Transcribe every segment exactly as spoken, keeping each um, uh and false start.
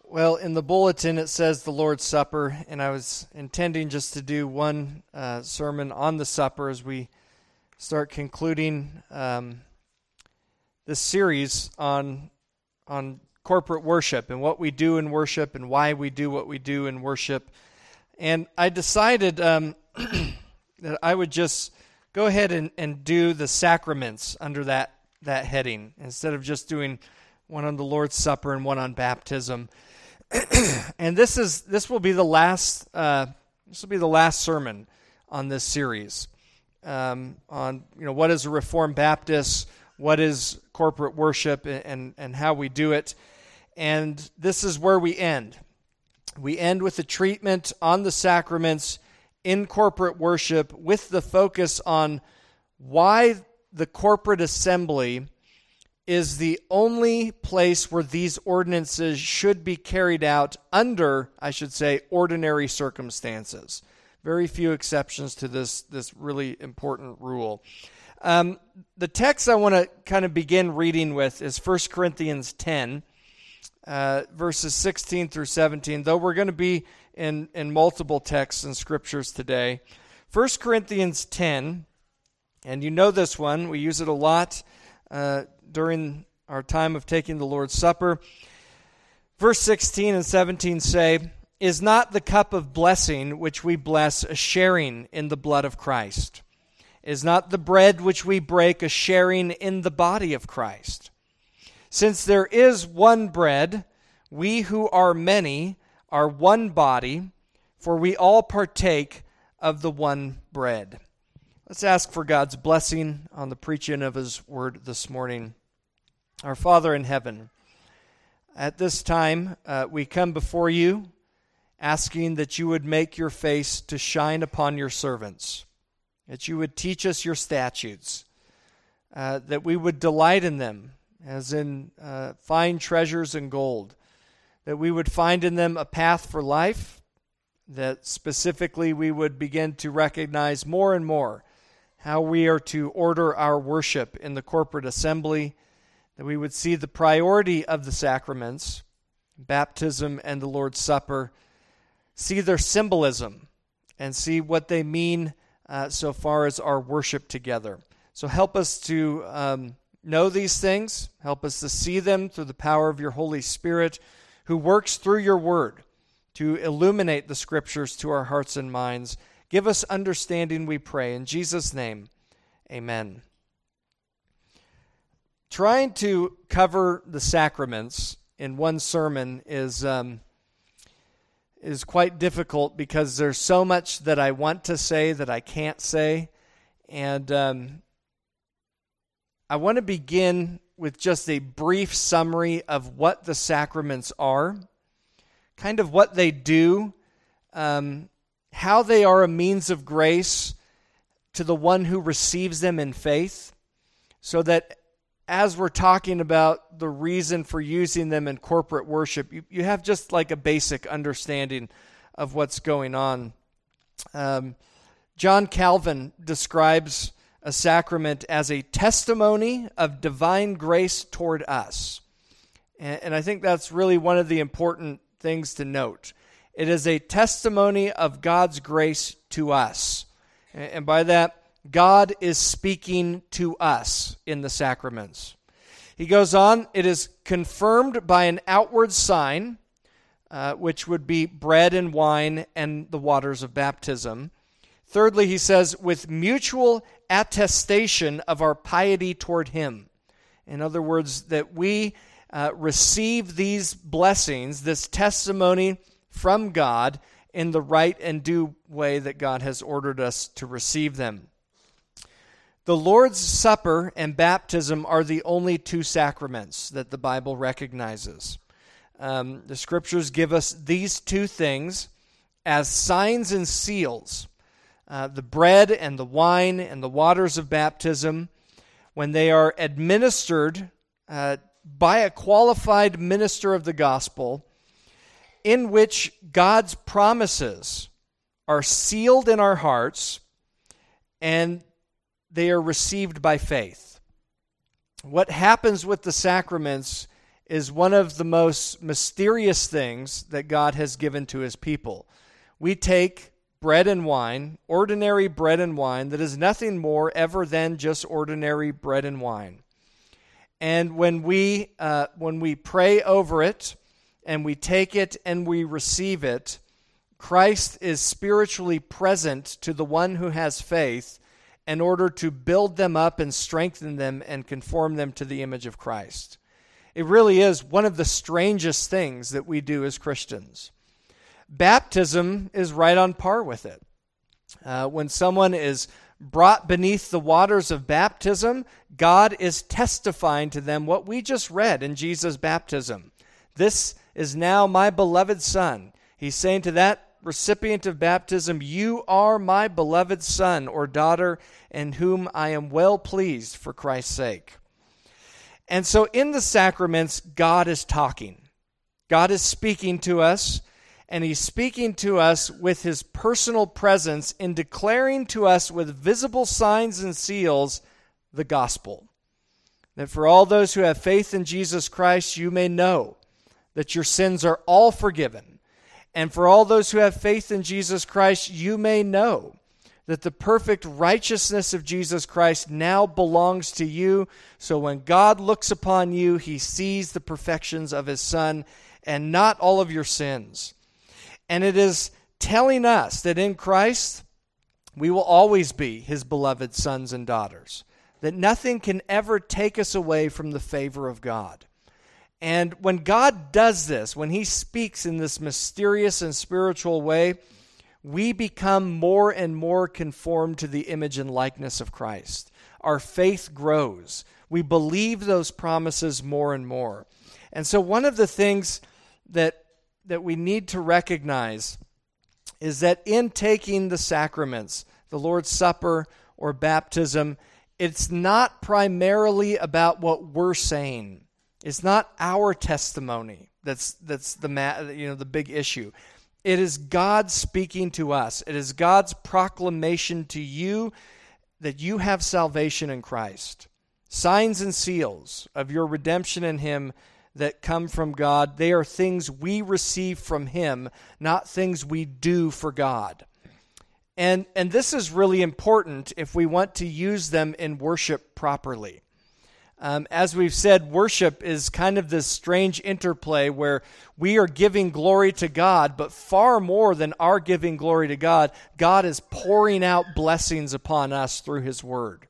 Well, in the bulletin it says the Lord's Supper, and I was intending just to do one uh, sermon on the supper as we start concluding um, this series on on corporate worship and what we do in worship and why we do what we do in worship. And I decided um, that I would just go ahead and, and do the sacraments under that, that heading instead of just doing one on the Lord's Supper and one on baptism. And this is this will be the last uh, this will be the last sermon on this series um, on you know what is a Reformed Baptist, what is corporate worship, and and how we do it. And this is where we end. We end with a treatment on the sacraments in corporate worship, with the focus on why the corporate assembly is the only place where these ordinances should be carried out under, I should say, ordinary circumstances. Very few exceptions to this, this really important rule. Um, the text I want to kind of begin reading with is First Corinthians ten, uh, verses sixteen through seventeen, though we're going to be in, in multiple texts and scriptures today. First Corinthians ten, and you know this one, we use it a lot uh, during our time of taking the Lord's Supper. Verse sixteen and seventeen say, "Is not the cup of blessing which we bless a sharing in the blood of Christ? Is not the bread which we break a sharing in the body of Christ? Since there is one bread, we who are many are one body, for we all partake of the one bread." Let's ask for God's blessing on the preaching of His word this morning. Our Father in heaven, at this time uh, we come before you asking that you would make your face to shine upon your servants, that you would teach us your statutes, uh, that we would delight in them as in uh, fine treasures and gold, that we would find in them a path for life, that specifically we would begin to recognize more and more how we are to order our worship in the corporate assembly, that we would see the priority of the sacraments, baptism and the Lord's Supper, see their symbolism, and see what they mean uh, so far as our worship together. So help us to um, know these things, help us to see them through the power of your Holy Spirit, who works through your word to illuminate the scriptures to our hearts and minds. Give us understanding, we pray. In Jesus' name, amen. Trying to cover the sacraments in one sermon is um, is quite difficult because there's so much that I want to say that I can't say. And um, I want to begin with just a brief summary of what the sacraments are, kind of what they do, um, how they are a means of grace to the one who receives them in faith, so that as we're talking about the reason for using them in corporate worship, you, you have just like a basic understanding of what's going on. Um, John Calvin describes a sacrament as a testimony of divine grace toward us. And, and I think that's really one of the important things to note. It is a testimony of God's grace to us. And, and by that, God is speaking to us in the sacraments. He goes on, it is confirmed by an outward sign, uh, which would be bread and wine and the waters of baptism. Thirdly, he says, with mutual attestation of our piety toward Him. In other words, that we uh, receive these blessings, this testimony from God in the right and due way that God has ordered us to receive them. The Lord's Supper and baptism are the only two sacraments that the Bible recognizes. Um, the Scriptures give us these two things as signs and seals. Uh, the bread and the wine and the waters of baptism, when they are administered uh, by a qualified minister of the gospel, in which God's promises are sealed in our hearts and they are received by faith. What happens with the sacraments is one of the most mysterious things that God has given to his people. We take bread and wine, ordinary bread and wine, that is nothing more ever than just ordinary bread and wine. And when we uh, when we pray over it, and we take it and we receive it, Christ is spiritually present to the one who has faith in order to build them up and strengthen them and conform them to the image of Christ. It really is one of the strangest things that we do as Christians. Baptism is right on par with it. Uh, when someone is brought beneath the waters of baptism, God is testifying to them what we just read in Jesus' baptism. This is now my beloved Son. He's saying to that recipient of baptism, you are my beloved son or daughter in whom I am well pleased for Christ's sake. And so in the sacraments, God is talking. God is speaking to us, and he's speaking to us with his personal presence in declaring to us with visible signs and seals the gospel. That for all those who have faith in Jesus Christ, you may know that your sins are all forgiven. And for all those who have faith in Jesus Christ, you may know that the perfect righteousness of Jesus Christ now belongs to you. So when God looks upon you, he sees the perfections of his Son and not all of your sins. And it is telling us that in Christ, we will always be his beloved sons and daughters. That nothing can ever take us away from the favor of God. And when God does this, when he speaks in this mysterious and spiritual way, we become more and more conformed to the image and likeness of Christ. Our faith grows. We believe those promises more and more. And so one of the things that, that we need to recognize is that in taking the sacraments, the Lord's Supper or baptism, it's not primarily about what we're saying. It's not our testimony that's that's the you know the big issue. It is God speaking to us. It is God's proclamation to you that you have salvation in Christ. Signs and seals of your redemption in him that come from God, they are things we receive from him, not things we do for God. And and this is really important if we want to use them in worship properly. Um, as we've said, worship is kind of this strange interplay where we are giving glory to God, but far more than our giving glory to God, God is pouring out blessings upon us through his word.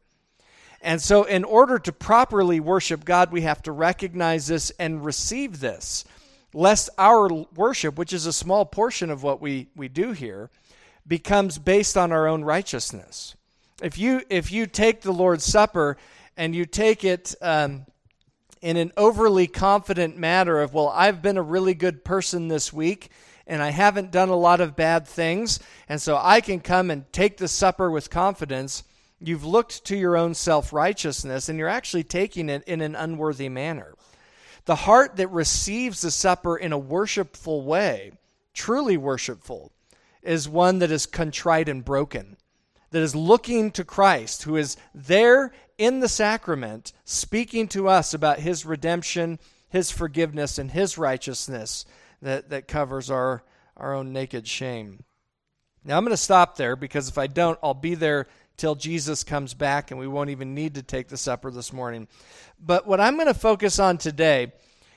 And so in order to properly worship God, we have to recognize this and receive this, lest our worship, which is a small portion of what we, we do here, becomes based on our own righteousness. If you if you take the Lord's Supper and you take it um, in an overly confident manner of, well, I've been a really good person this week, and I haven't done a lot of bad things, and so I can come and take the supper with confidence, you've looked to your own self-righteousness, and you're actually taking it in an unworthy manner. The heart that receives the supper in a worshipful way, truly worshipful, is one that is contrite and broken, that is looking to Christ, who is there in the sacrament, speaking to us about his redemption, his forgiveness, and his righteousness that, that covers our, our own naked shame. Now, I'm going to stop there, because if I don't, I'll be there till Jesus comes back, and we won't even need to take the supper this morning. But what I'm going to focus on today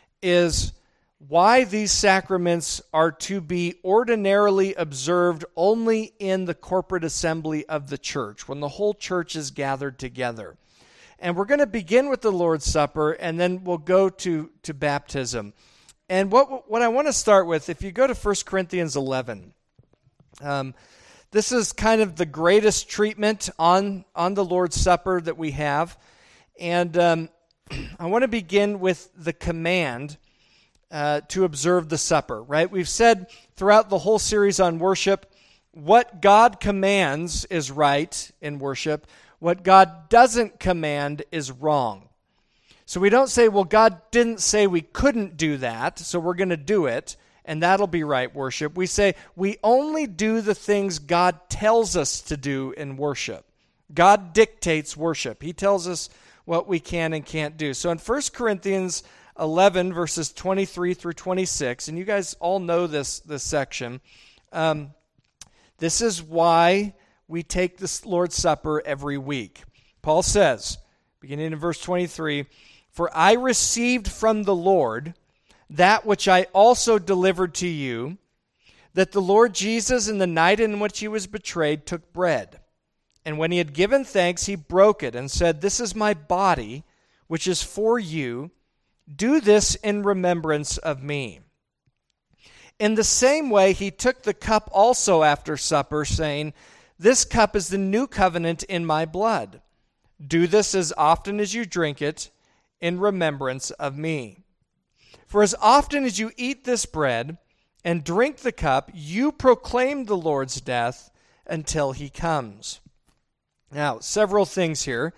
is why these sacraments are to be ordinarily observed only in the corporate assembly of the church, when the whole church is gathered together. And we're going to begin with the Lord's Supper, and then we'll go to, to baptism. And what what I want to start with, if you go to First Corinthians eleven, um, this is kind of the greatest treatment on, on the Lord's Supper that we have. And um, I want to begin with the command Uh, to observe the supper, right? We've said throughout the whole series on worship, what God commands is right in worship. What God doesn't command is wrong. So we don't say, well, God didn't say we couldn't do that, so we're going to do it, and that'll be right worship. We say we only do the things God tells us to do in worship. God dictates worship. He tells us what we can and can't do. So in First Corinthians eleven, verses twenty-three through twenty-six, and you guys all know this, this section. Um, this is why we take the Lord's Supper every week. Paul says, beginning in verse twenty-three, "For I received from the Lord that which I also delivered to you, that the Lord Jesus, in the night in which he was betrayed, took bread. And when he had given thanks, he broke it and said, 'This is my body, which is for you. Do this in remembrance of me.' In the same way, he took the cup also after supper, saying, 'This cup is the new covenant in my blood. Do this as often as you drink it in remembrance of me. For as often as you eat this bread and drink the cup, you proclaim the Lord's death until he comes.'" Now, several things here.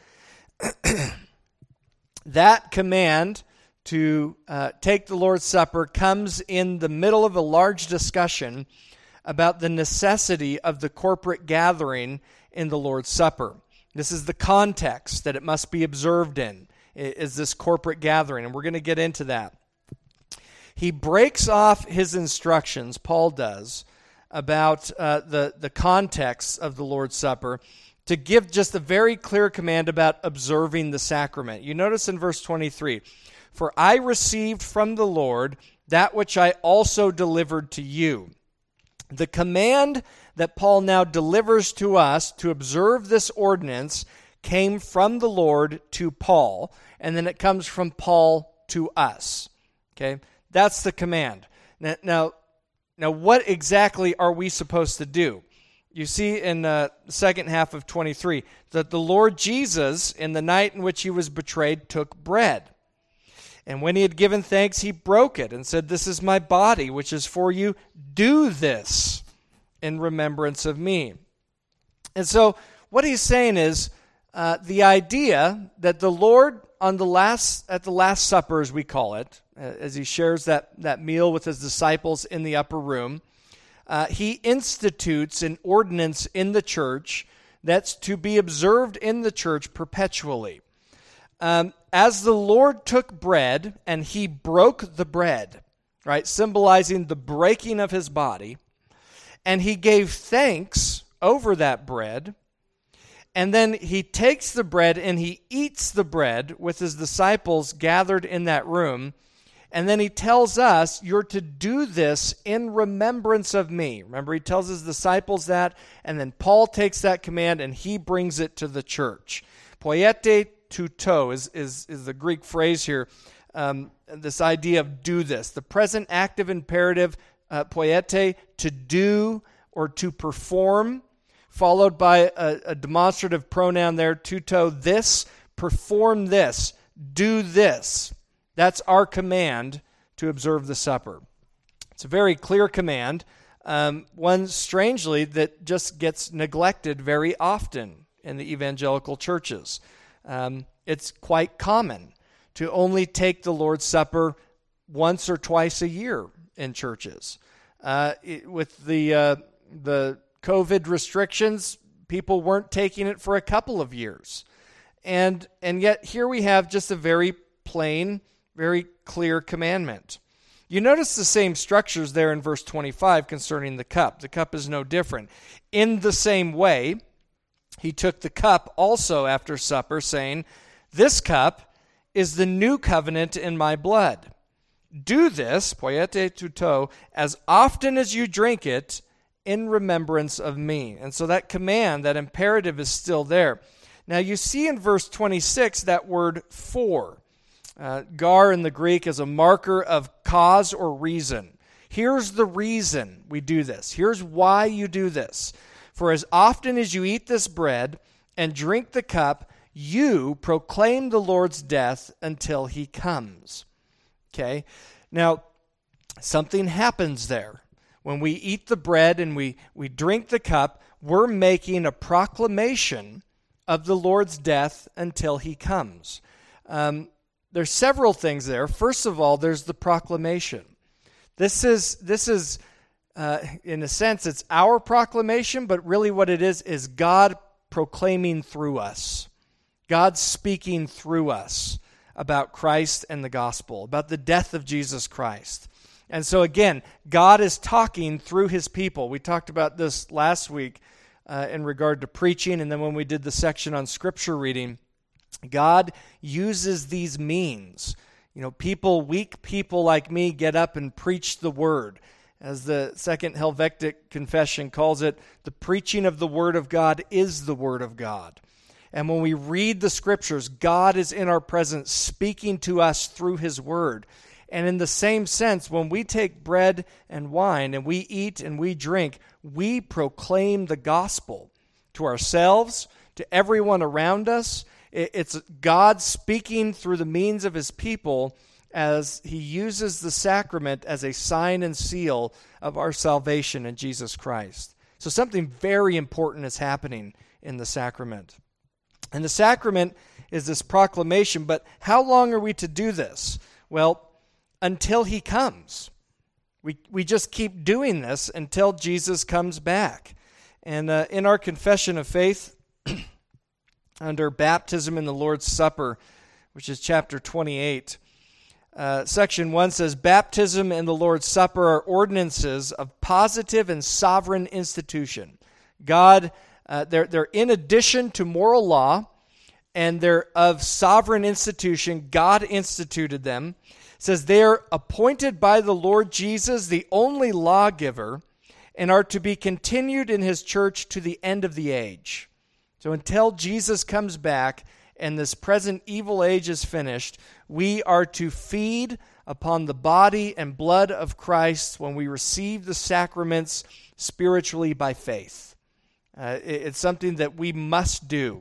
That command to uh, take the Lord's Supper comes in the middle of a large discussion about the necessity of the corporate gathering in the Lord's Supper. This is the context that it must be observed in, is this corporate gathering, and we're going to get into that. He breaks off his instructions, Paul does, about uh, the, the context of the Lord's Supper to give just a very clear command about observing the sacrament. You notice in verse twenty-three, "For I received from the Lord that which I also delivered to you." The command that Paul now delivers to us to observe this ordinance came from the Lord to Paul, and then it comes from Paul to us. Okay? That's the command. Now, now, now what exactly are we supposed to do? You see in the second half of twenty-three that the Lord Jesus, in the night in which he was betrayed, took bread. And when he had given thanks, he broke it and said, "This is my body, which is for you. Do this in remembrance of me." And so what he's saying is uh, the idea that the Lord on the last at the Last Supper, as we call it, as he shares that, that meal with his disciples in the upper room, uh, he institutes an ordinance in the church that's to be observed in the church perpetually. Um, as the Lord took bread and he broke the bread, right, symbolizing the breaking of his body, and he gave thanks over that bread, and then he takes the bread and he eats the bread with his disciples gathered in that room, and then he tells us, "You're to do this in remembrance of me." Remember, he tells his disciples that, and then Paul takes that command and he brings it to the church. Poiete tuto is, is, is the Greek phrase here, um, this idea of do this. The present active imperative, uh, poiete, to do or to perform, followed by a, a demonstrative pronoun there, tuto, this, perform this, do this. That's our command to observe the supper. It's a very clear command, um, one strangely that just gets neglected very often in the evangelical churches. Um, it's quite common to only take the Lord's Supper once or twice a year in churches. Uh, it, with the uh, the COVID restrictions, people weren't taking it for a couple of years. And and yet here we have just a very plain, very clear commandment. You notice the same structures there in verse twenty-five concerning the cup. The cup is no different. In the same way, he took the cup also after supper, saying, "This cup is the new covenant in my blood. Do this," poiete tuto, "as often as you drink it in remembrance of me." And so that command, that imperative is still there. Now you see in verse twenty-six that word for. Uh, gar in the Greek is a marker of cause or reason. Here's the reason we do this. Here's why you do this. "For as often as you eat this bread and drink the cup, you proclaim the Lord's death until he comes." Okay? Now, something happens there. When we eat the bread and we, we drink the cup, we're making a proclamation of the Lord's death until he comes. Um, there's several things there. First of all, there's the proclamation. This is, this is uh, in a sense, it's our proclamation, but really what it is is God proclaiming through us. God speaking through us. about Christ and the gospel, about the death of Jesus Christ. And so again, God is talking through his people. We talked about this last week uh, in regard to preaching, and then when we did the section on scripture reading, God uses these means. You know, people, weak people like me get up and preach the word. As the Second Helvetic Confession calls it, the preaching of the word of God is the word of God. And when we read the scriptures, God is in our presence speaking to us through his word. And in the same sense, when we take bread and wine and we eat and we drink, we proclaim the gospel to ourselves, to everyone around us. It's God speaking through the means of his people as he uses the sacrament as a sign and seal of our salvation in Jesus Christ. So something very important is happening in the sacrament. And the sacrament is this proclamation, but how long are we to do this? Well, until he comes. We we just keep doing this until Jesus comes back. And uh, in our confession of faith, under baptism in the Lord's Supper, which is chapter twenty-eight, uh, section one says, baptism and the Lord's Supper are ordinances of positive and sovereign institution. God, uh, they're, they're in addition to moral law, and they're of sovereign institution. God instituted them. It says they are appointed by the Lord Jesus, the only lawgiver, and are to be continued in his church to the end of the age. So until Jesus comes back and this present evil age is finished, we are to feed upon the body and blood of Christ when we receive the sacraments spiritually by faith. Uh, it's something that we must do.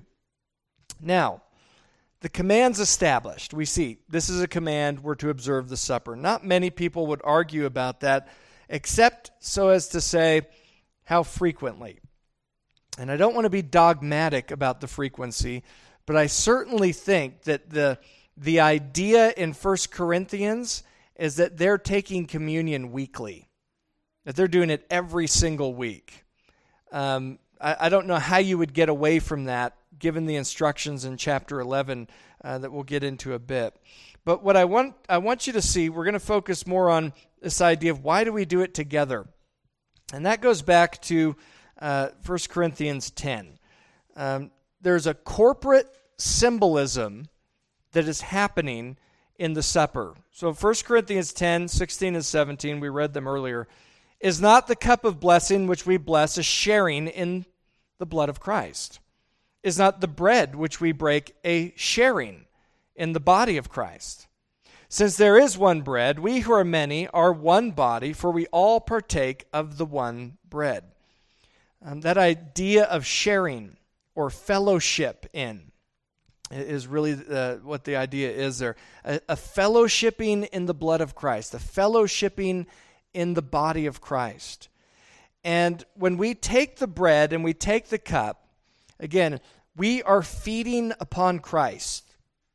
Now, the command's established. We see this is a command, we're to observe the supper. Not many people would argue about that, except so as to say, how frequently? And I don't want to be dogmatic about the frequency, but I certainly think that the, the idea in First Corinthians is that they're taking communion weekly, that they're doing it every single week. Um, I, I don't know how you would get away from that, given the instructions in chapter eleven uh, that we'll get into a bit. But what I want I want you to see, we're going to focus more on this idea of why do we do it together? And that goes back to uh, First Corinthians ten. Um, there's a corporate symbolism that is happening in the supper. So First Corinthians ten, sixteen and seventeen, we read them earlier, is not the cup of blessing which we bless a sharing in the blood of Christ? Is not the bread which we break a sharing in the body of Christ? Since there is one bread, we who are many are one body, for we all partake of the one bread. Um, that idea of sharing or fellowship in is really uh, what the idea is there. A, a fellowshipping in the blood of Christ, a fellowshipping in the body of Christ. And when we take the bread and we take the cup, again, we are feeding upon Christ.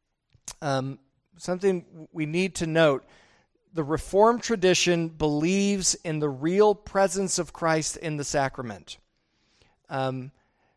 Um, something we need to note, the Reformed tradition believes in the real presence of Christ in the sacrament. Um,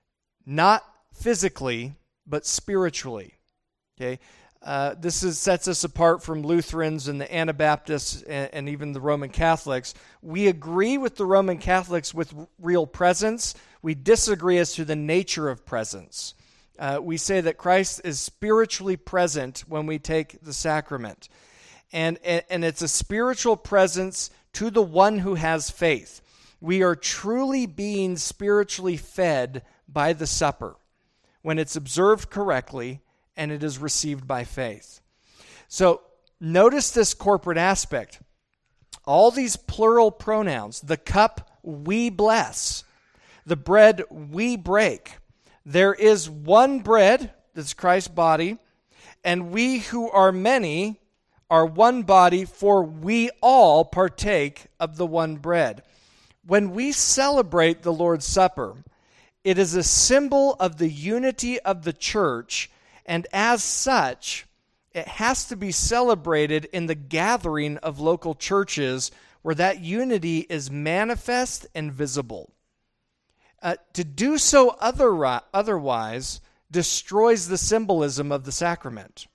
not physically, but spiritually. Okay, uh, this is, sets us apart from Lutherans and the Anabaptists and, and even the Roman Catholics. We agree with the Roman Catholics with real presence. We disagree as to the nature of presence. Uh, we say that Christ is spiritually present when we take the sacrament. And, and, and it's a spiritual presence to the one who has faith. We are truly being spiritually fed by the supper when it's observed correctly and it is received by faith. So notice this corporate aspect. All these plural pronouns, the cup we bless, the bread we break. There is one bread, that's Christ's body, and we who are many are one body, for we all partake of the one bread. When we celebrate the Lord's Supper, it is a symbol of the unity of the church, and as such, it has to be celebrated in the gathering of local churches where that unity is manifest and visible. Uh, to do so other, otherwise destroys the symbolism of the sacrament.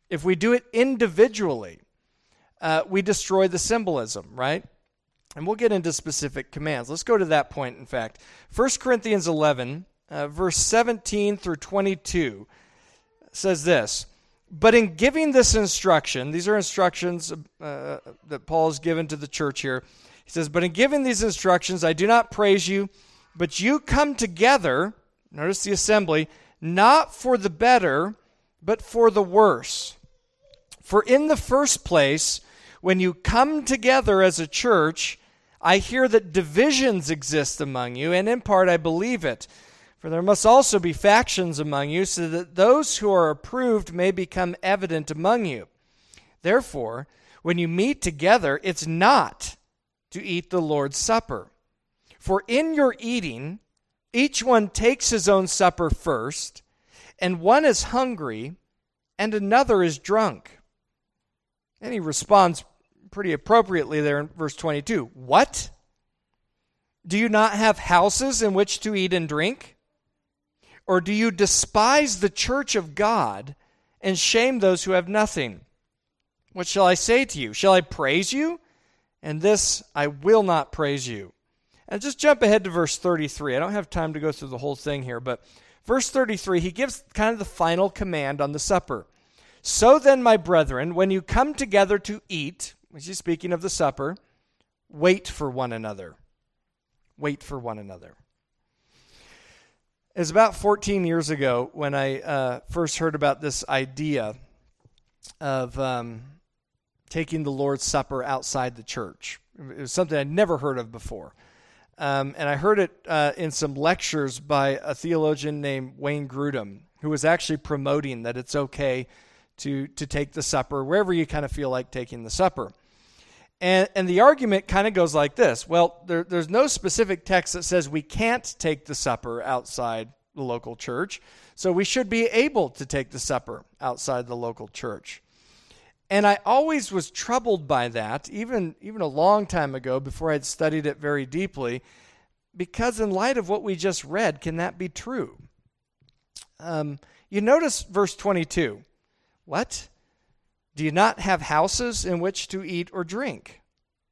If we do it individually, uh, we destroy the symbolism, right? And we'll get into specific commands. Let's go to that point, in fact. First Corinthians eleven, uh, verse seventeen through twenty-two says this, "But in giving this instruction," these are instructions uh, that Paul has given to the church here. He says, "But in giving these instructions, I do not praise you, but you come together," notice the assembly, "not for the better, but for the worse. For in the first place, when you come together as a church, I hear that divisions exist among you, and in part I believe it. For there must also be factions among you, so that those who are approved may become evident among you. Therefore, when you meet together, it's not to eat the Lord's Supper. For in your eating, each one takes his own supper first, and one is hungry, and another is drunk." And he responds pretty appropriately there in verse twenty-two. "What? Do you not have houses in which to eat and drink? Or do you despise the church of God and shame those who have nothing? What shall I say to you? Shall I praise you? And this I will not praise you." And just jump ahead to verse thirty-three. I don't have time to go through the whole thing here, but verse thirty-three, he gives kind of the final command on the supper. "So then, my brethren, when you come together to eat," which is speaking of the supper, "wait for one another." Wait for one another. It was about fourteen years ago when I uh, first heard about this idea of um, taking the Lord's Supper outside the church. It was something I'd never heard of before. Um, and I heard it uh, in some lectures by a theologian named Wayne Grudem, who was actually promoting that it's okay to, to take the supper wherever you kind of feel like taking the supper. And, and the argument kind of goes like this. Well, there, there's no specific text that says we can't take the supper outside the local church, so we should be able to take the supper outside the local church. And I always was troubled by that, even, even a long time ago before I'd studied it very deeply, because in light of what we just read, can that be true? Um, you notice verse twenty-two. What? Do you not have houses in which to eat or drink?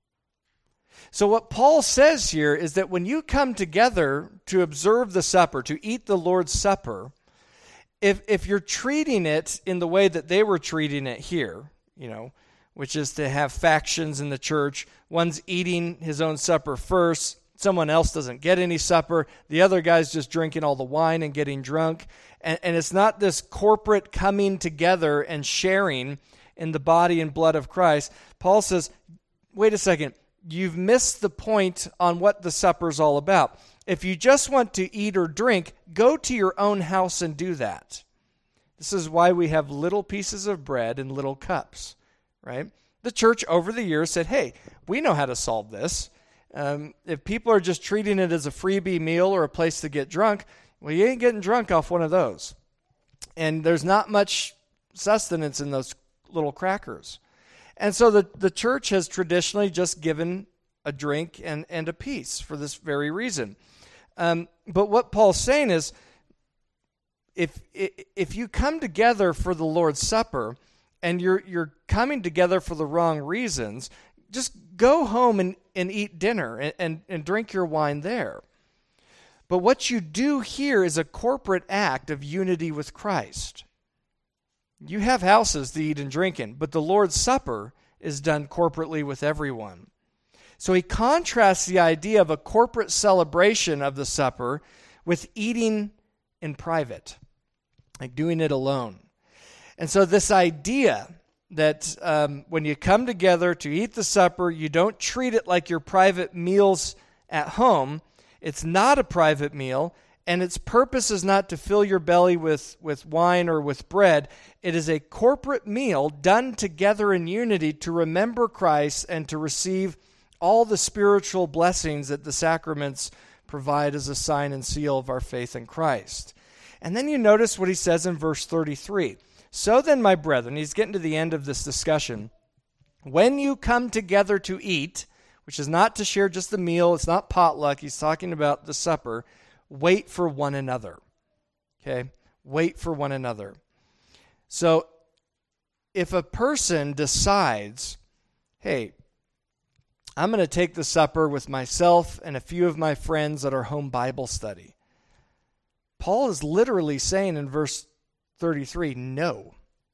So what Paul says here is that when you come together to observe the supper, to eat the Lord's Supper, if if you're treating it in the way that they were treating it here, you know, which is to have factions in the church, one's eating his own supper first, someone else doesn't get any supper, the other guy's just drinking all the wine and getting drunk, and, and it's not this corporate coming together and sharing in the body and blood of Christ. Paul says, wait a second, you've missed the point on what the supper's all about. If you just want to eat or drink, go to your own house and do that. This is why we have little pieces of bread and little cups, right? The church over the years said, hey, we know how to solve this. Um, if people are just treating it as a freebie meal or a place to get drunk, well, you ain't getting drunk off one of those. And there's not much sustenance in those little crackers. And so the, the church has traditionally just given a drink and, and a piece for this very reason. Um, but what Paul's saying is, if if you come together for the Lord's Supper and you're you're coming together for the wrong reasons, just go home and, and eat dinner and, and, and drink your wine there. But what you do here is a corporate act of unity with Christ. You have houses to eat and drink in, but the Lord's Supper is done corporately with everyone. So he contrasts the idea of a corporate celebration of the supper with eating in private, like doing it alone. And so this idea that um, when you come together to eat the supper, you don't treat it like your private meals at home. It's not a private meal, and its purpose is not to fill your belly with, with wine or with bread. It is a corporate meal done together in unity to remember Christ and to receive all the spiritual blessings that the sacraments provide as a sign and seal of our faith in Christ. And then you notice what he says in verse thirty-three. So then, my brethren, he's getting to the end of this discussion. When you come together to eat, which is not to share just the meal, it's not potluck, he's talking about the supper, wait for one another. Okay? Wait for one another. So, if a person decides, hey, I'm going to take the supper with myself and a few of my friends at our home Bible study, Paul is literally saying in verse thirty-three, no.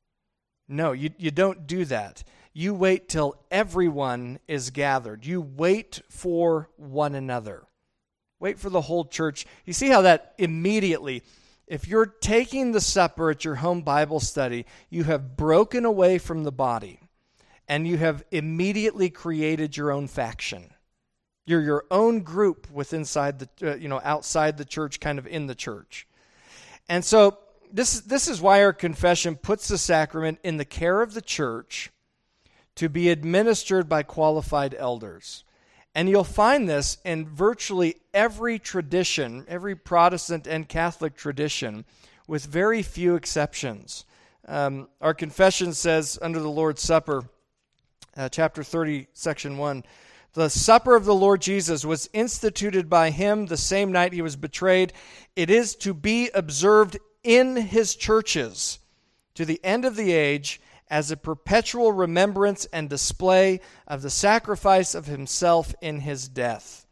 No, you, you don't do that. You wait till everyone is gathered. You wait for one another. Wait for the whole church. You see how that immediately, if you're taking the supper at your home Bible study, you have broken away from the body, and you have immediately created your own faction. You're your own group with inside the, uh, you know, outside the church, kind of in the church. And so this, this is why our confession puts the sacrament in the care of the church to be administered by qualified elders. And you'll find this in virtually every tradition, every Protestant and Catholic tradition, with very few exceptions. Um, our confession says under the Lord's Supper, uh, chapter thirty, section one, the supper of the Lord Jesus was instituted by him the same night he was betrayed. It is to be observed in his churches to the end of the age as a perpetual remembrance and display of the sacrifice of himself in his death.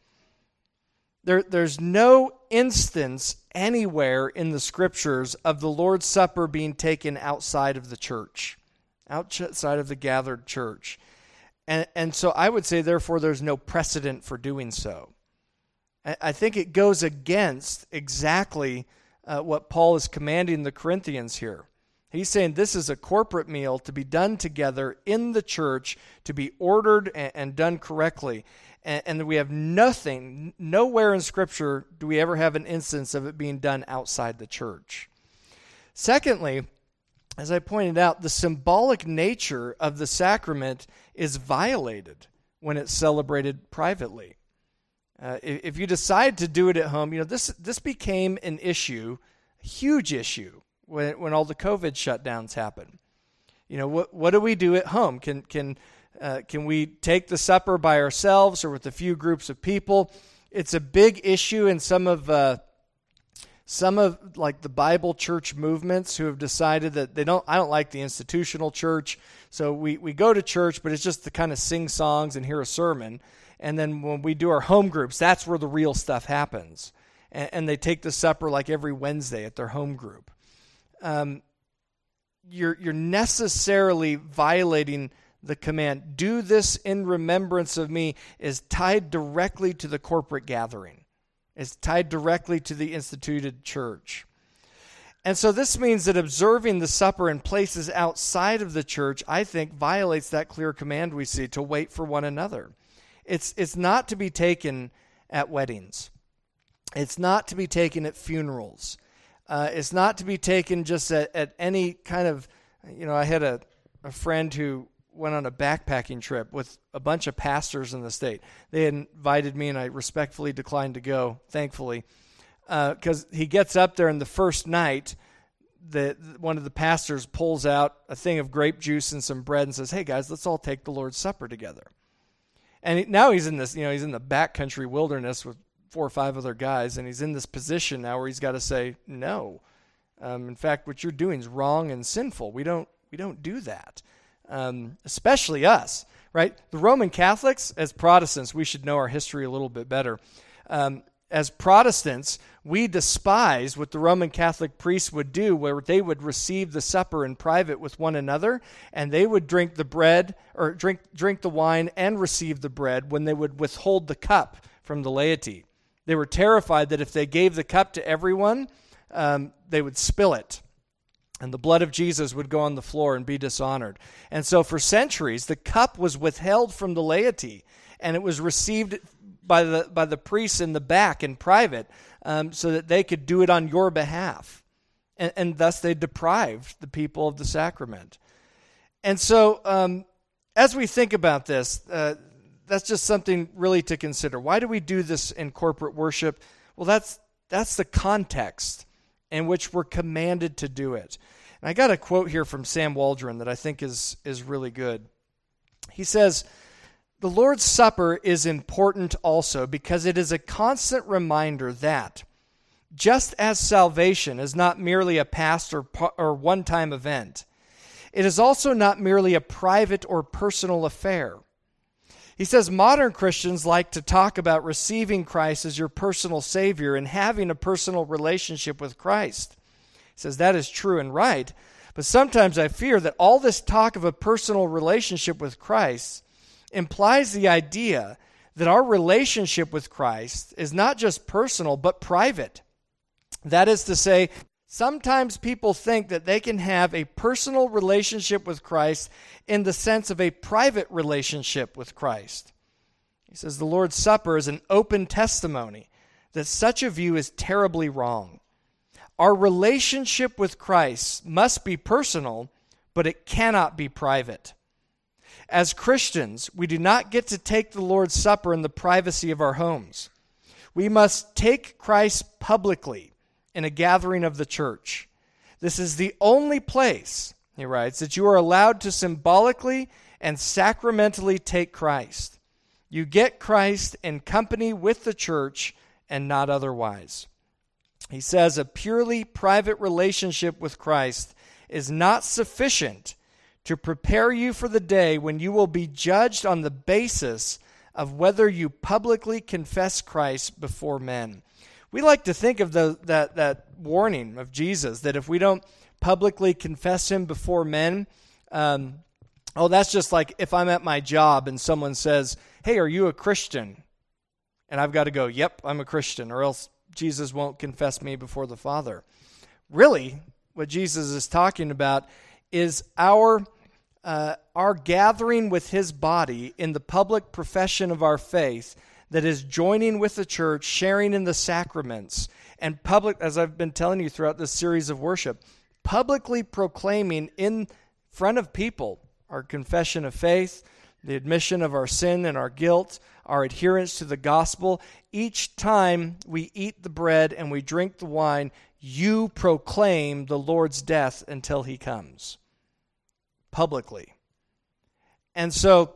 There, there's no instance anywhere in the Scriptures of the Lord's Supper being taken outside of the church, outside of the gathered church. And, and so I would say, therefore, there's no precedent for doing so. I, I think it goes against exactly uh, what Paul is commanding the Corinthians here. He's saying this is a corporate meal to be done together in the church, to be ordered and, and done correctly. And, and we have nothing, nowhere in Scripture do we ever have an instance of it being done outside the church. Secondly, as I pointed out, the symbolic nature of the sacrament is violated when it's celebrated privately. Uh, if, if you decide to do it at home, you know, this this became an issue, a huge issue, when when all the COVID shutdowns happened. You know, what what do we do at home? Can can uh, can we take the supper by ourselves or with a few groups of people? It's a big issue in some of uh, some of like the Bible church movements who have decided that they don't. I don't like the institutional church, so we we go to church, but it's just to kind of sing songs and hear a sermon. And then when we do our home groups, that's where the real stuff happens. And, and they take the supper like every Wednesday at their home group. Um, you're you're necessarily violating the command. Do this in remembrance of me is tied directly to the corporate gathering. It's tied directly to the instituted church. And so this means that observing the supper in places outside of the church, I think, violates that clear command we see to wait for one another. It's it's not to be taken at weddings. It's not to be taken at funerals. Uh, it's not to be taken just at, at any kind of, you know, I had a, a friend who went on a backpacking trip with a bunch of pastors in the state. They had invited me, and I respectfully declined to go, thankfully, because uh, he gets up there, and the first night, the one of the pastors pulls out a thing of grape juice and some bread and says, hey, guys, let's all take the Lord's Supper together. And he, now he's in this, you know, he's in the backcountry wilderness with four or five other guys, and he's in this position now where he's got to say no. Um, in fact, what you're doing is wrong and sinful. We don't we don't do that, um, especially us, right? The Roman Catholics, as Protestants, we should know our history a little bit better. Um, as Protestants, we despise what the Roman Catholic priests would do, where they would receive the supper in private with one another, and they would drink the bread or drink drink the wine and receive the bread when they would withhold the cup from the laity. They were terrified that if they gave the cup to everyone, um, they would spill it, and the blood of Jesus would go on the floor and be dishonored. And so for centuries, the cup was withheld from the laity, and it was received by the by the priests in the back in private, um, so that they could do it on your behalf. And, and thus they deprived the people of the sacrament. And so um, as we think about this, uh, that's just something really to consider. Why do we do this in corporate worship? Well, that's that's the context in which we're commanded to do it. And I got a quote here from Sam Waldron that I think is is really good. He says, the Lord's Supper is important also because it is a constant reminder that just as salvation is not merely a past or, or one-time event, it is also not merely a private or personal affair. He says modern Christians like to talk about receiving Christ as your personal Savior and having a personal relationship with Christ. He says that is true and right, but sometimes I fear that all this talk of a personal relationship with Christ implies the idea that our relationship with Christ is not just personal, but private. That is to say, sometimes people think that they can have a personal relationship with Christ in the sense of a private relationship with Christ. He says the Lord's Supper is an open testimony that such a view is terribly wrong. Our relationship with Christ must be personal, but it cannot be private. As Christians, we do not get to take the Lord's Supper in the privacy of our homes. We must take Christ publicly in a gathering of the church. This is the only place, he writes, that you are allowed to symbolically and sacramentally take Christ. You get Christ in company with the church and not otherwise. He says a purely private relationship with Christ is not sufficient to prepare you for the day when you will be judged on the basis of whether you publicly confess Christ before men. We like to think of the, that, that warning of Jesus, that if we don't publicly confess him before men, um, oh, that's just like if I'm at my job and someone says, hey, are you a Christian? And I've got to go, yep, I'm a Christian, or else Jesus won't confess me before the Father. Really, what Jesus is talking about is our uh, our gathering with his body in the public profession of our faith that is joining with the church, sharing in the sacraments, and public, as I've been telling you throughout this series of worship, publicly proclaiming in front of people our confession of faith, the admission of our sin and our guilt, our adherence to the gospel. Each time we eat the bread and we drink the wine, you proclaim the Lord's death until he comes. Publicly. And so,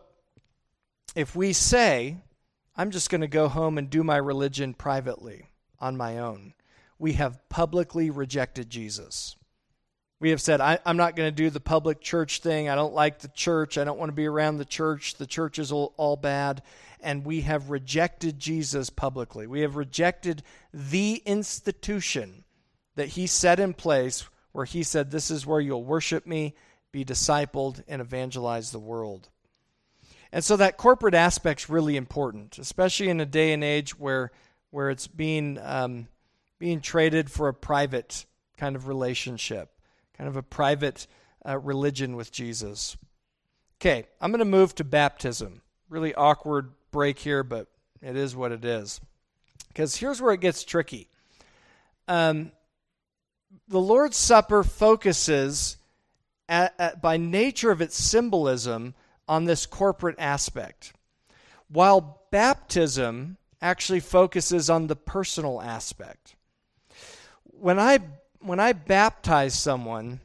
if we say, I'm just going to go home and do my religion privately on my own, we have publicly rejected Jesus. We have said, I, I'm not going to do the public church thing. I don't like the church. I don't want to be around the church. The church is all, all bad. And we have rejected Jesus publicly. We have rejected the institution that he set in place where he said, this is where you'll worship me, be discipled, and evangelize the world. And so that corporate aspect's really important, especially in a day and age where where it's being um, being traded for a private kind of relationship, kind of a private uh, religion with Jesus. Okay, I'm going to move to baptism. Really awkward break here, but it is what it is. Because here's where it gets tricky. Um, the Lord's Supper focuses, at, at, by nature of its symbolism, on this corporate aspect, while baptism actually focuses on the personal aspect. When I when I baptize someone,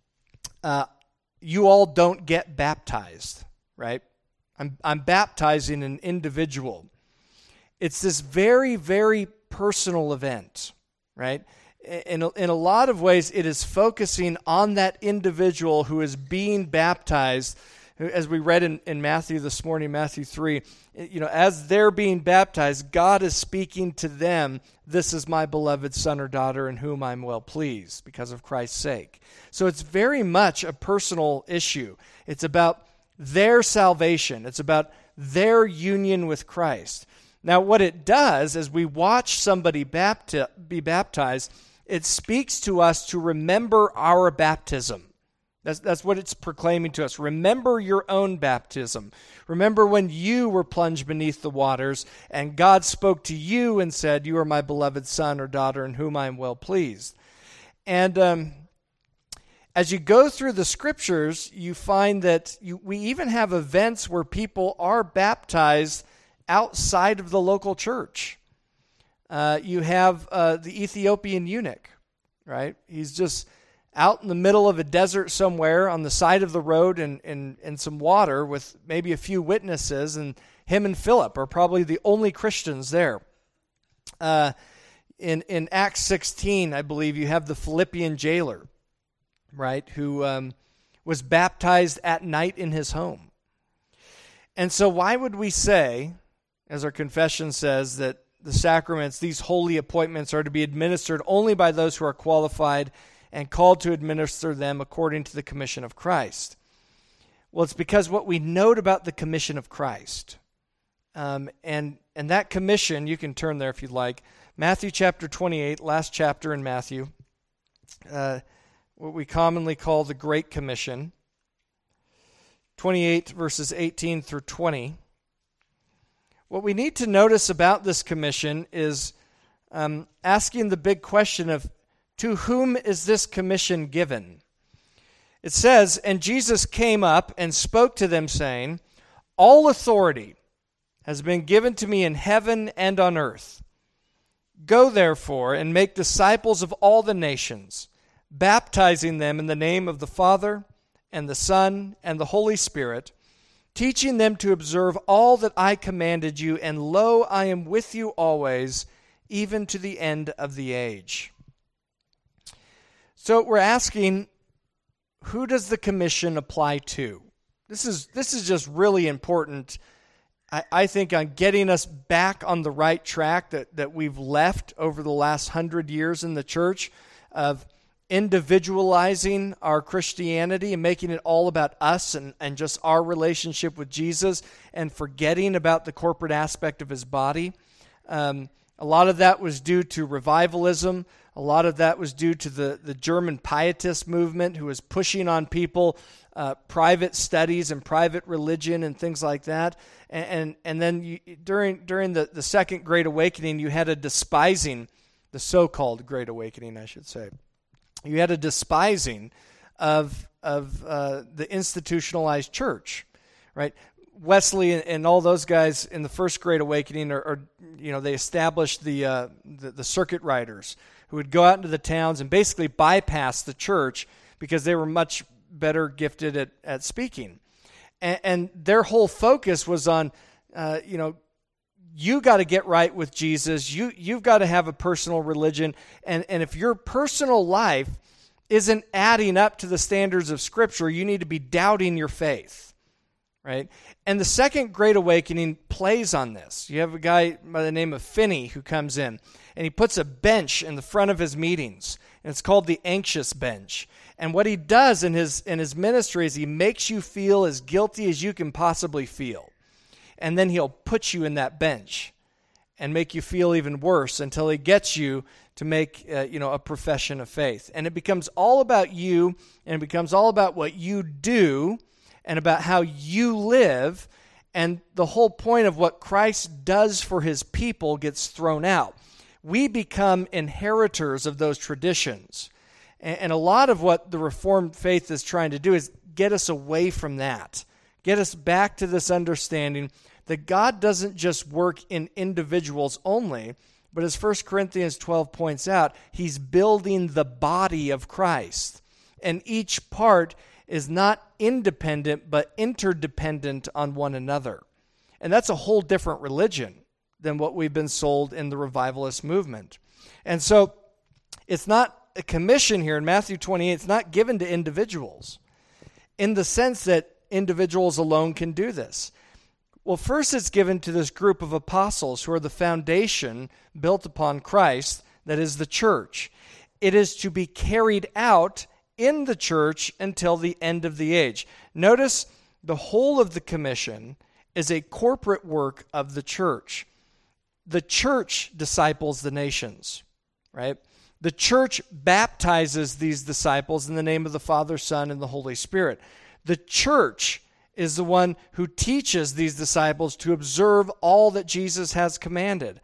uh, you all don't get baptized, right? I'm I'm baptizing an individual. It's this very, very personal event, right? In a, in a lot of ways, it is focusing on that individual who is being baptized. As we read in, in Matthew this morning, Matthew three, you know, as they're being baptized, God is speaking to them, this is my beloved son or daughter in whom I'm well pleased because of Christ's sake. So it's very much a personal issue. It's about their salvation. It's about their union with Christ. Now, what it does as we watch somebody bapti- be baptized, it speaks to us to remember our baptism. That's, that's what it's proclaiming to us. Remember your own baptism. Remember when you were plunged beneath the waters and God spoke to you and said, you are my beloved son or daughter in whom I am well pleased. And um, as you go through the scriptures, you find that you, we even have events where people are baptized outside of the local church. Uh, you have uh, the Ethiopian eunuch, right? He's just out in the middle of a desert somewhere on the side of the road in, in, in some water with maybe a few witnesses, and him and Philip are probably the only Christians there. Uh, in, in Acts sixteen, I believe, you have the Philippian jailer, right, who um, was baptized at night in his home. And so why would we say, as our confession says, that the sacraments, these holy appointments, are to be administered only by those who are qualified and called to administer them according to the commission of Christ? Well, it's because what we note about the commission of Christ, um, and and that commission, you can turn there if you'd like, Matthew chapter twenty-eight, last chapter in Matthew, uh, what we commonly call the Great Commission, twenty-eight verses eighteen through twenty. What we need to notice about this commission is um, asking the big question of, to whom is this commission given? It says, and Jesus came up and spoke to them, saying, all authority has been given to me in heaven and on earth. Go therefore and make disciples of all the nations, baptizing them in the name of the Father and the Son and the Holy Spirit, teaching them to observe all that I commanded you, and lo, I am with you always, even to the end of the age. So we're asking, who does the commission apply to? This is this is just really important, I, I think, on getting us back on the right track that, that we've left over the last hundred years in the church of individualizing our Christianity and making it all about us and, and just our relationship with Jesus, and forgetting about the corporate aspect of his body. Um, a lot of that was due to revivalism. A lot of that was due to the, the German pietist movement, who was pushing on people uh, private studies and private religion and things like that. And and, and then you, during during the, the Second Great Awakening, you had a despising, the so-called Great Awakening, I should say. You had a despising of of uh, the institutionalized church, right? Wesley and, and all those guys in the First Great Awakening, are, are you know, they established the, uh, the the circuit riders who would go out into the towns and basically bypass the church because they were much better gifted at, at speaking, and, and their whole focus was on, uh, you know. You got to get right with Jesus. You, you've got to have a personal religion. And, and if your personal life isn't adding up to the standards of Scripture, you need to be doubting your faith, right? And the Second Great Awakening plays on this. You have a guy by the name of Finney who comes in, and he puts a bench in the front of his meetings, and it's called the anxious bench. And what he does in his in his ministry is he makes you feel as guilty as you can possibly feel. And then he'll put you in that bench and make you feel even worse until he gets you to make uh, you know a profession of faith. And it becomes all about you, and it becomes all about what you do and about how you live, and the whole point of what Christ does for his people gets thrown out. We become inheritors of those traditions. And, and a lot of what the Reformed faith is trying to do is get us away from that. Get us back to this understanding that God doesn't just work in individuals only, but as First Corinthians twelve points out, he's building the body of Christ. And each part is not independent, but interdependent on one another. And that's a whole different religion than what we've been sold in the revivalist movement. And so it's not a commission here in Matthew twenty-eight, it's not given to individuals in the sense that individuals alone can do this. Well, first it's given to this group of apostles who are the foundation built upon Christ, that is the church. It is to be carried out in the church until the end of the age. Notice the whole of the commission is a corporate work of the church. The church disciples the nations, right? The church baptizes these disciples in the name of the Father, Son, and the Holy Spirit. The church is the one who teaches these disciples to observe all that Jesus has commanded.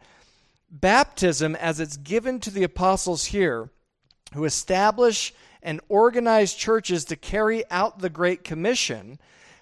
Baptism, as it's given to the apostles here, who establish and organize churches to carry out the Great Commission,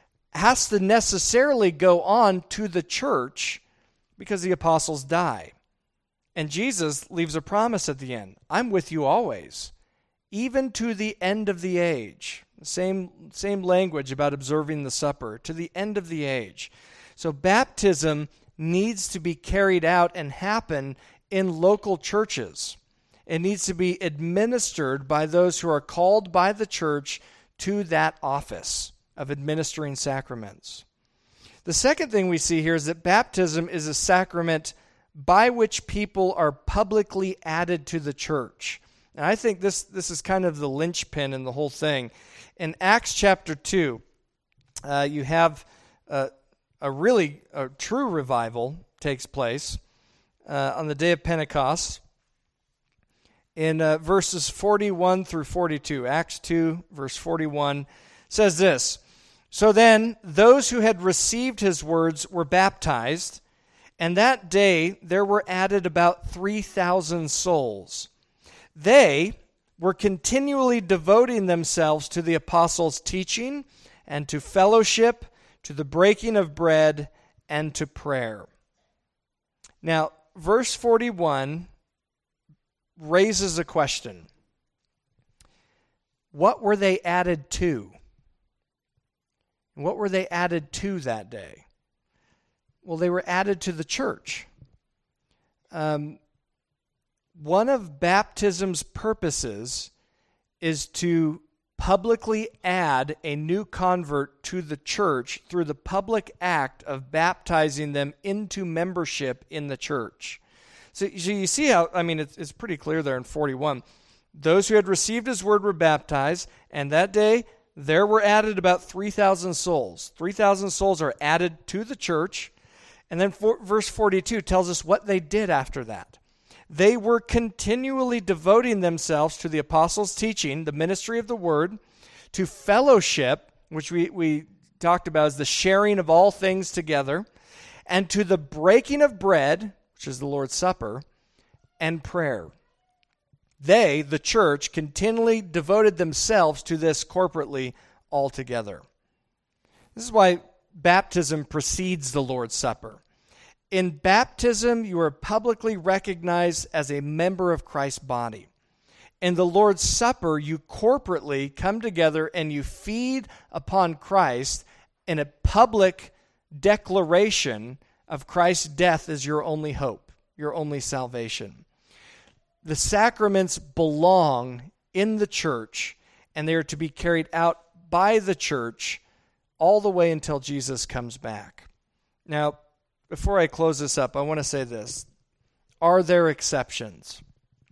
has to necessarily go on to the church because the apostles die. And Jesus leaves a promise at the end. I'm with you always, even to the end of the age. Same, same language about observing the supper, to the end of the age. So baptism needs to be carried out and happen in local churches. It needs to be administered by those who are called by the church to that office of administering sacraments. The second thing we see here is that baptism is a sacrament by which people are publicly added to the church. And I think this, this is kind of the linchpin in the whole thing. In Acts chapter two, uh, you have uh, a really a true revival takes place uh, on the day of Pentecost in uh, verses forty-one through forty-two. Acts two, verse forty-one says this, "So then those who had received his words were baptized, and that day there were added about three thousand souls. They were continually devoting themselves to the apostles' teaching and to fellowship, to the breaking of bread, and to prayer." Now, verse forty-one raises a question. What were they added to? What were they added to that day? Well, they were added to the church. Um, one of baptism's purposes is to publicly add a new convert to the church through the public act of baptizing them into membership in the church. So, so you see how, I mean, it's, it's pretty clear there in forty-one. Those who had received his word were baptized, and that day there were added about three thousand souls. three thousand souls are added to the church. And then for, verse forty-two tells us what they did after that. They were continually devoting themselves to the apostles' teaching, the ministry of the word, to fellowship, which we, we talked about as the sharing of all things together, and to the breaking of bread, which is the Lord's Supper, and prayer. They, the church, continually devoted themselves to this corporately altogether. This is why baptism precedes the Lord's Supper. In baptism, you are publicly recognized as a member of Christ's body. In the Lord's Supper, you corporately come together and you feed upon Christ in a public declaration of Christ's death as your only hope, your only salvation. The sacraments belong in the church, and they are to be carried out by the church all the way until Jesus comes back. Now, before I close this up, I want to say this. Are there exceptions?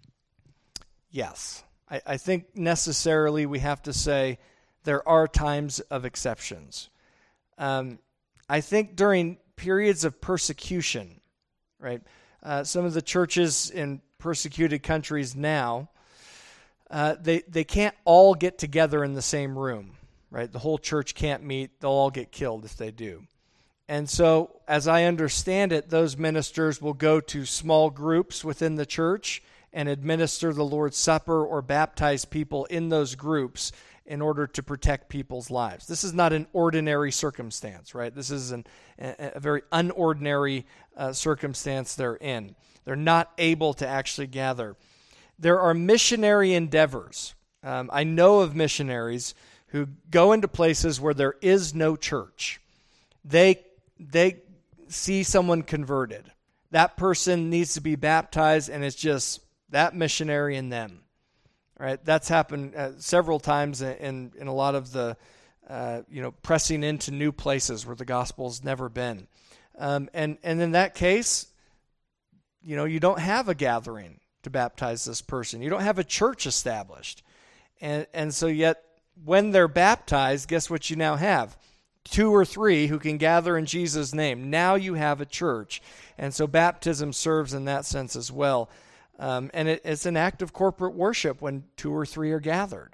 Yes. I, I think necessarily we have to say there are times of exceptions. Um, I think during periods of persecution, right? Uh, some of the churches in persecuted countries now, uh, they they can't all get together in the same room, right? The whole church can't meet. They'll all get killed if they do. And so, as I understand it, those ministers will go to small groups within the church and administer the Lord's Supper or baptize people in those groups in order to protect people's lives. This is not an ordinary circumstance, right? This is an, a, a very unordinary uh, circumstance they're in. They're not able to actually gather. There are missionary endeavors. Um, I know of missionaries who go into places where there is no church. They they see someone converted. That person needs to be baptized, and it's just that missionary and them. Right? That's happened uh, several times in in a lot of the uh, you know pressing into new places where the gospel's never been. Um, and and in that case, you know, you don't have a gathering to baptize this person. You don't have a church established. And and so yet when they're baptized, guess what you now have? Two or three who can gather in Jesus' name. Now you have a church. And so baptism serves in that sense as well. Um, and it, it's an act of corporate worship when two or three are gathered.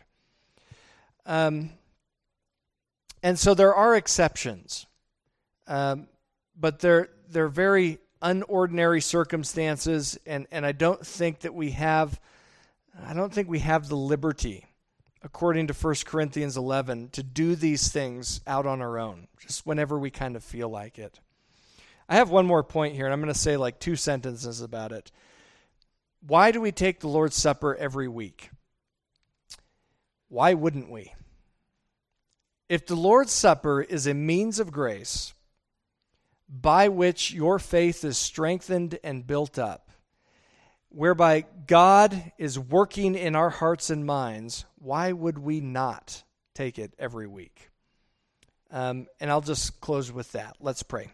Um, and so there are exceptions. Um, but they're they're very unordinary circumstances, and, and I don't think that we have I don't think we have the liberty, according to First Corinthians eleven, to do these things out on our own, just whenever we kind of feel like it. I have one more point here, and I'm going to say like two sentences about it. Why do we take the Lord's Supper every week? Why wouldn't we? If the Lord's Supper is a means of grace by which your faith is strengthened and built up, whereby God is working in our hearts and minds, why would we not take it every week. Um, and I'll just close with that. Let's pray.